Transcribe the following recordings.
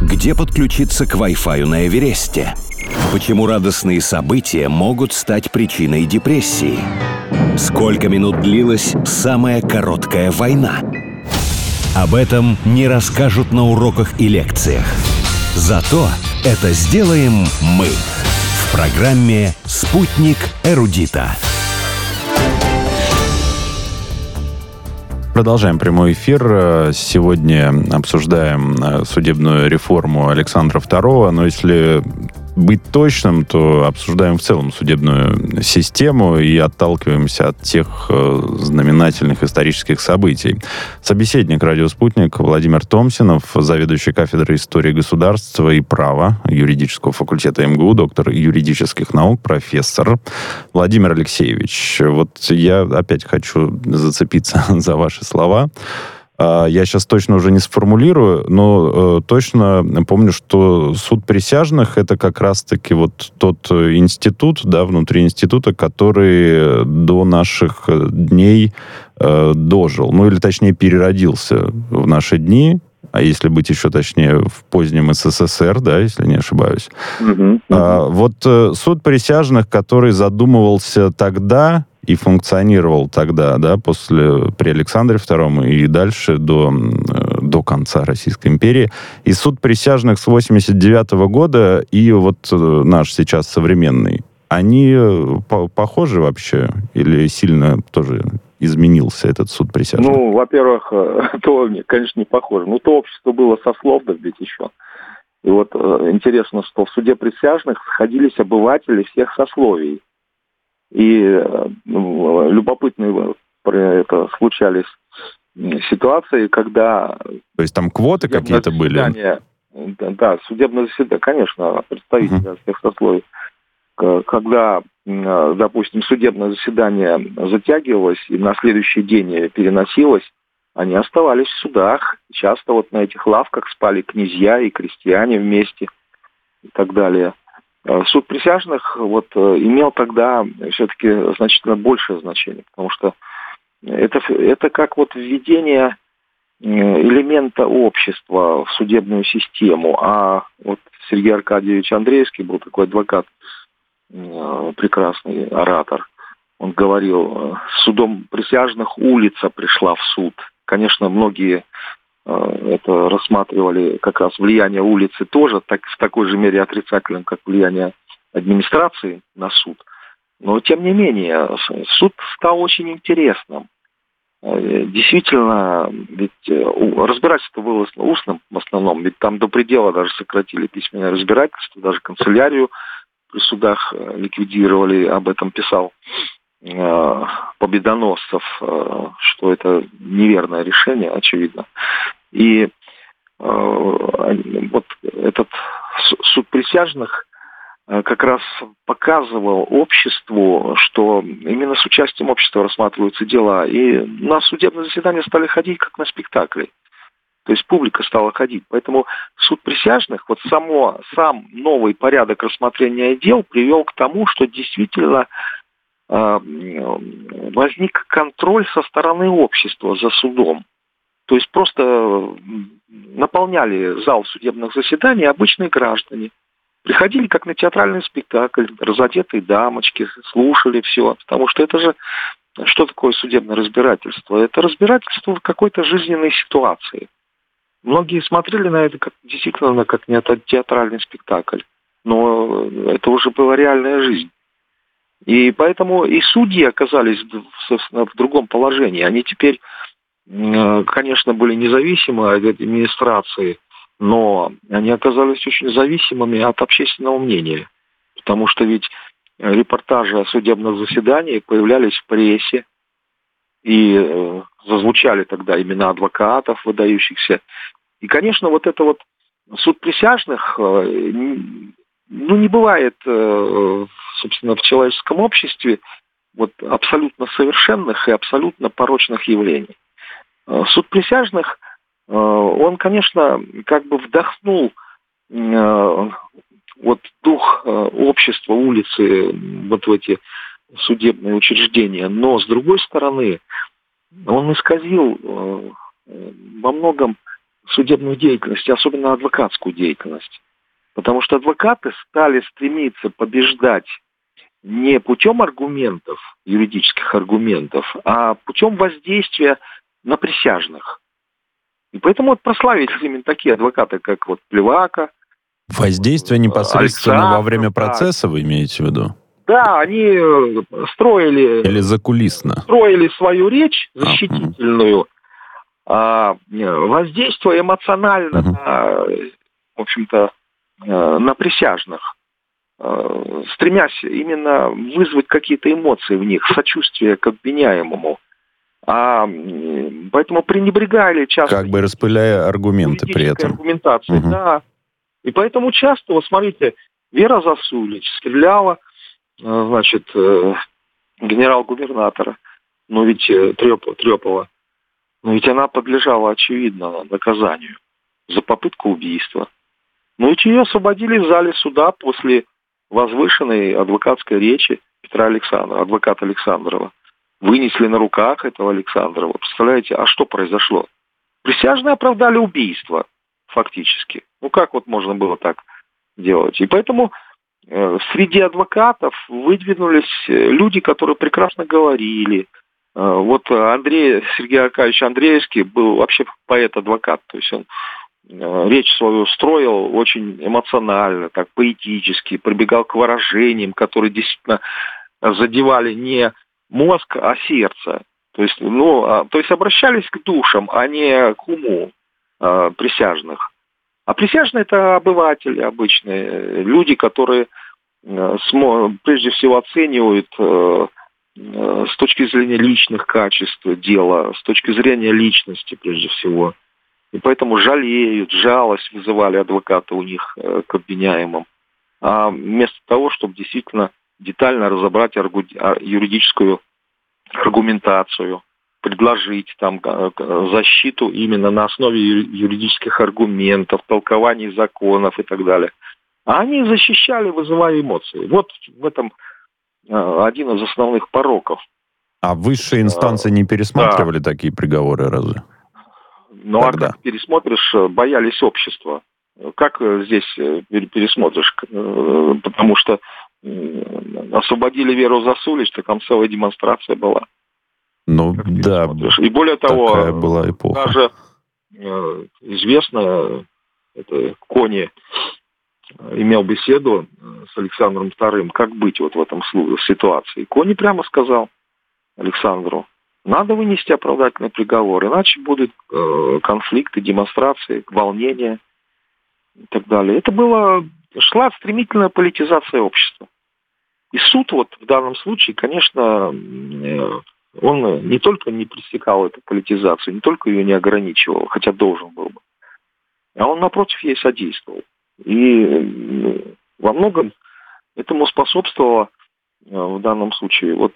Где подключиться к Wi-Fi на Эвересте? Почему радостные события могут стать причиной депрессии? Сколько минут длилась самая короткая война? Об этом не расскажут на уроках и лекциях. Зато это сделаем мы в программе «Спутник эрудита». Продолжаем прямой эфир. Сегодня обсуждаем судебную реформу Александра II. Но если быть точным, то обсуждаем в целом судебную систему и отталкиваемся от тех знаменательных исторических событий. Собеседник «Радио Спутник» Владимир Томсинов, заведующий кафедрой истории государства и права юридического факультета МГУ, доктор юридических наук, профессор. Владимир Алексеевич, вот я опять хочу зацепиться за ваши слова. Я сейчас точно уже не сформулирую, но точно помню, что суд присяжных — это как раз-таки вот тот институт, да, внутри института, который до наших дней дожил, ну или точнее переродился в наши дни, а если быть еще точнее, в позднем СССР, да, если не ошибаюсь. Вот суд присяжных, который задумывался тогда и функционировал тогда, да, при Александре II и дальше до конца Российской империи. И суд присяжных с 1989 года и вот наш сейчас современный, они похожи вообще или сильно тоже изменился этот суд присяжных? Ну, во-первых, то, конечно, не похоже. Ну, то общество было сословно ведь еще. И вот интересно, что в суде присяжных сходились обыватели всех сословий. И любопытные случались ситуации, когда... То есть там квоты какие-то были? Да, судебное заседание, конечно, представители всех сословий. Когда, допустим, судебное заседание затягивалось и на следующий день переносилось, они оставались в судах. Часто вот на этих лавках спали князья и крестьяне вместе и так далее. Суд присяжных имел тогда все-таки значительно большее значение, потому что это как введение элемента общества в судебную систему. А вот Сергей Аркадьевич Андреевский был такой адвокат, прекрасный оратор. Он говорил, с судом присяжных улица пришла в суд. Конечно, многие это рассматривали как раз влияние улицы тоже в такой же мере отрицательным, как влияние администрации на суд. Но, тем не менее, суд стал очень интересным. Действительно, ведь разбирательство было устным в основном, ведь там до предела даже сократили письменное разбирательство, даже канцелярию при судах ликвидировали, об этом писал Победоносцев, что это неверное решение, очевидно. И вот этот суд присяжных как раз показывал обществу, что именно с участием общества рассматриваются дела. И на судебное заседание стали ходить как на спектакли. То есть публика стала ходить. Поэтому суд присяжных, сам новый порядок рассмотрения дел привел к тому, что действительно возник контроль со стороны общества за судом. То есть просто наполняли зал судебных заседаний обычные граждане. Приходили как на театральный спектакль, разодетые дамочки, слушали все. Потому что это же, что такое судебное разбирательство? Это разбирательство в какой-то жизненной ситуации. Многие смотрели на это действительно как не театральный спектакль. Но это уже была реальная жизнь. И поэтому и судьи оказались, собственно, в другом положении. Они теперь, конечно, были независимы от администрации, но они оказались очень зависимыми от общественного мнения. Потому что ведь репортажи о судебных заседаниях появлялись в прессе, и зазвучали тогда имена адвокатов выдающихся. И, конечно, суд присяжных, не бывает, собственно, в человеческом обществе абсолютно совершенных и абсолютно порочных явлений. Суд присяжных, он, конечно, как бы вдохнул дух общества, улицы, в эти судебные учреждения, но, с другой стороны, он исказил во многом судебную деятельность, особенно адвокатскую деятельность. Потому что адвокаты стали стремиться побеждать не путем аргументов, юридических аргументов, а путем воздействия на присяжных. И поэтому вот прославились именно такие адвокаты, как вот Плевака. Воздействие непосредственно во время процесса, вы имеете в виду? Да, они строили... Или закулисно? Строили свою речь защитительную, воздействуя эмоционально на, в общем-то, на присяжных, стремясь именно вызвать какие-то эмоции в них, сочувствие к обвиняемому. Поэтому пренебрегали часто... Как бы распыляя аргументы при этом. Аргументацией, да. И поэтому часто, вот смотрите, Вера Засулич стреляла, значит, генерал-губернатора, но ведь Трепова, но ведь она подлежала, очевидно, наказанию за попытку убийства. Но ведь ее освободили в зале суда после возвышенной адвокатской речи адвоката Александрова. Вынесли на руках этого Александрова. Представляете, а что произошло? Присяжные оправдали убийство, фактически. Ну, как вот можно было так делать? И поэтому среди адвокатов выдвинулись люди, которые прекрасно говорили. Вот Сергей Аркадьевич Андреевский был вообще поэт-адвокат, то есть он речь свою строил очень эмоционально, так поэтически, прибегал к выражениям, которые действительно задевали не мозг, а сердце. То есть обращались к душам, а не к уму присяжных. А присяжные — это обыватели обычные, люди, которые прежде всего оценивают с точки зрения личных качеств дела, с точки зрения личности прежде всего. И поэтому жалеют, жалость вызывали адвокаты у них к обвиняемым. А вместо того, чтобы действительно детально разобрать юридическую аргументацию, предложить там защиту именно на основе юридических аргументов, толкований законов и так далее. А они защищали, вызывая эмоции. Вот в этом один из основных пороков. А высшие инстанции не пересматривали такие приговоры разве? Ну, а как пересмотришь, боялись общества. Как здесь пересмотришь? Потому что освободили Веру Засулич, так там целая демонстрация была. Ну, да. И более того, была эпоха. даже известно, это Кони имел беседу с Александром II, как быть вот в этом ситуации. Кони прямо сказал Александру: надо вынести оправдательный приговор, иначе будут конфликты, демонстрации, волнения и так далее. Шла стремительная политизация общества. И суд вот в данном случае, конечно, он не только не пресекал эту политизацию, не только ее не ограничивал, хотя должен был бы, а он, напротив, ей содействовал. И во многом этому способствовала в данном случае вот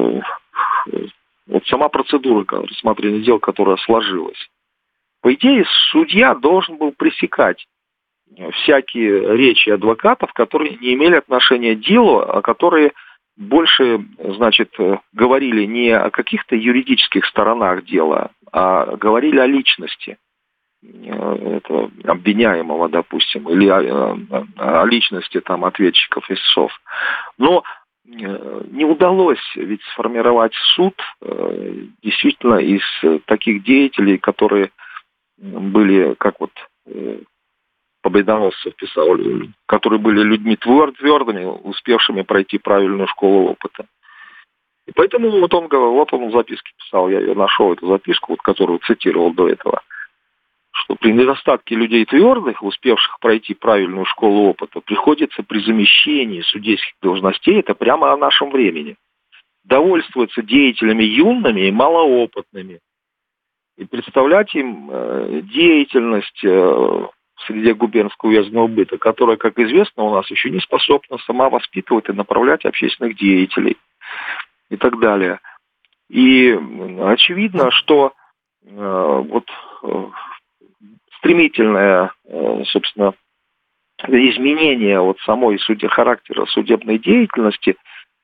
сама процедура рассмотрения дел, которая сложилась. По идее, судья должен был пресекать всякие речи адвокатов, которые не имели отношения к делу, а которые больше, значит, говорили не о каких-то юридических сторонах дела, а говорили о личности этого обвиняемого, допустим, или о личности там ответчиков истцов. Но не удалось ведь сформировать суд действительно из таких деятелей, которые были, как вот Победоносцев писал, которые были людьми твердыми, успевшими пройти правильную школу опыта. И поэтому вот он в записке писал, я ее нашел, эту записку, вот, которую цитировал до этого, что при недостатке людей твердых, успевших пройти правильную школу опыта, приходится при замещении судейских должностей, это прямо о нашем времени, довольствоваться деятелями юными и малоопытными и представлять им деятельность в среде губернского уездного быта, которая, как известно, у нас еще не способна сама воспитывать и направлять общественных деятелей и так далее. И очевидно, что вот стремительное, собственно, изменение вот самой характера судебной деятельности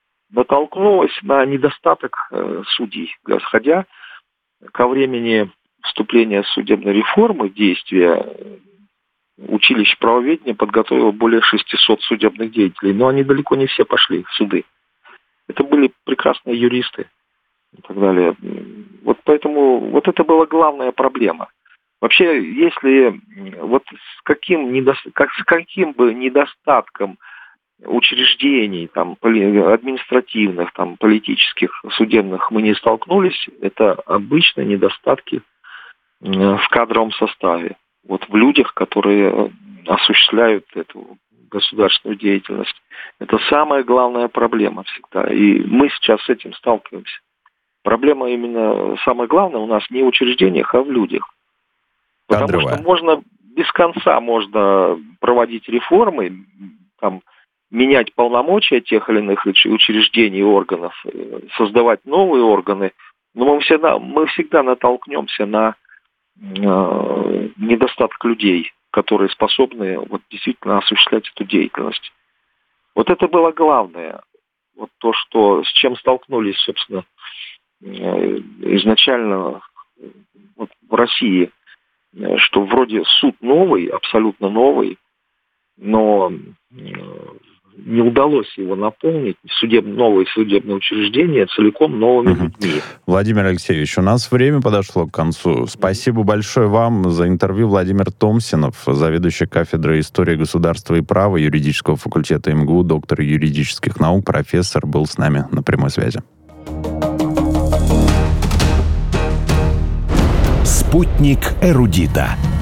натолкнулось на недостаток судей, доходя ко времени вступления судебной реформы, действия, училище правоведения подготовило более 600 судебных деятелей, но они далеко не все пошли в суды. Это были прекрасные юристы и так далее. Вот поэтому вот это была главная проблема. Вообще, если вот с каким бы недостатком учреждений там, административных, там, политических, судебных мы не столкнулись, это обычные недостатки в кадровом составе. Вот в людях, которые осуществляют эту государственную деятельность. Это самая главная проблема всегда. И мы сейчас с этим сталкиваемся. Проблема именно, самая главная у нас не в учреждениях, а в людях. Потому что можно без конца проводить реформы, там, менять полномочия тех или иных учреждений и органов, создавать новые органы, но мы всегда натолкнемся на недостаток людей, которые способны вот, действительно осуществлять эту деятельность. Вот это было главное. Вот то, с чем столкнулись, собственно, изначально вот в России, что вроде суд новый, абсолютно новый, но не удалось его наполнить, новые судебные учреждения целиком новыми людьми. Владимир Алексеевич, у нас время подошло к концу. Спасибо большое вам за интервью. Владимир Томсинов, заведующий кафедрой истории государства и права юридического факультета МГУ, доктор юридических наук, профессор, был с нами на прямой связи. Спутник эрудита.